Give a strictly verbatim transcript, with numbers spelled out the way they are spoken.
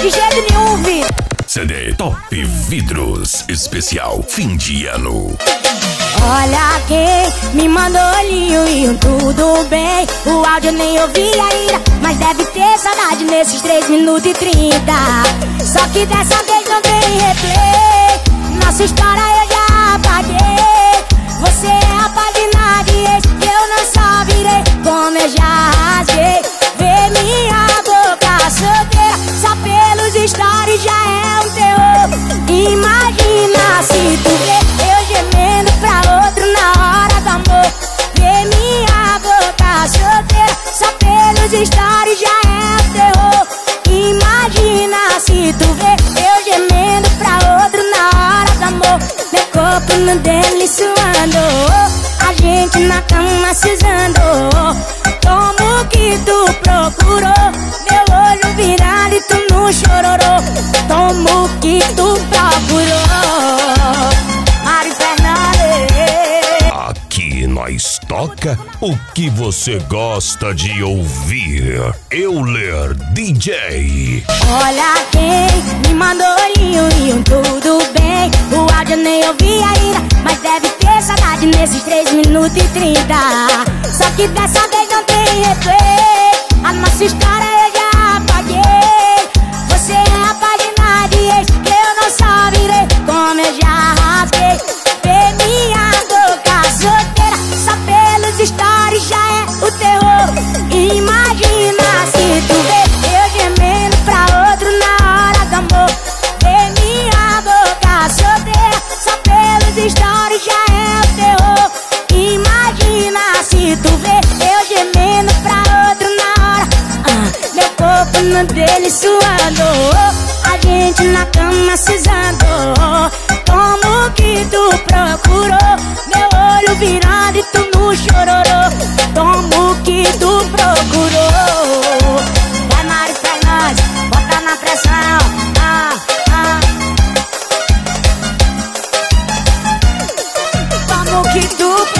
de jeito nenhum, vi. C D Top Vidros, especial fim de ano. Olha quem me mandou olhinho e um tudo bem. O áudio nem ouvi ainda, mas deve ter saudade nesses três minutos e trinta. Só que dessa vez não tem replay. Nossa história eu já apaguei. Você é a página de ex, eu não só virei, como eu já rasguei. Vê minha boca solteira, só pelos stories já é um terror. Imagina se tu vê eu gemendo pra outro na hora do amor. Vê minha boca solteira, só pelos stories já é um terror. Imagina se tu vê eu gemendo pra outro na hora do amor. Meu corpo no dele suando, a gente na cama se usando. Como que tu procurou, meu olho virado e tu não chororou. Como que tu procurou, Mari Fernandes. Aqui nós toca o que você gosta de ouvir. Euler D J. Olha quem me mandou olhinho e um tudo bem. O áudio nem ouvi ainda, mas deve ter saudade nesses três minutos e trinta. Só que dessa vez não tem replay. A nossa história eu já apaguei. Você é a página de ex, eu não só virei, como eu já rasguei. Vê minha boca solteira, só pelos stories já é o terror. Imagina se tu vê eu gemendo pra outro na hora do amor. Vê minha boca solteira, só pelos stories já é o terror. Imagina se tu vê eu gemendo pra outro na hora. ah, Meu corpo no dele suando, a gente na cama se usando. Como que tu procurou, meu olho virado e tu não chororou. Como que tu procurou, vai Mari Fernandes, bota na pressão. ah, ah. Como que tu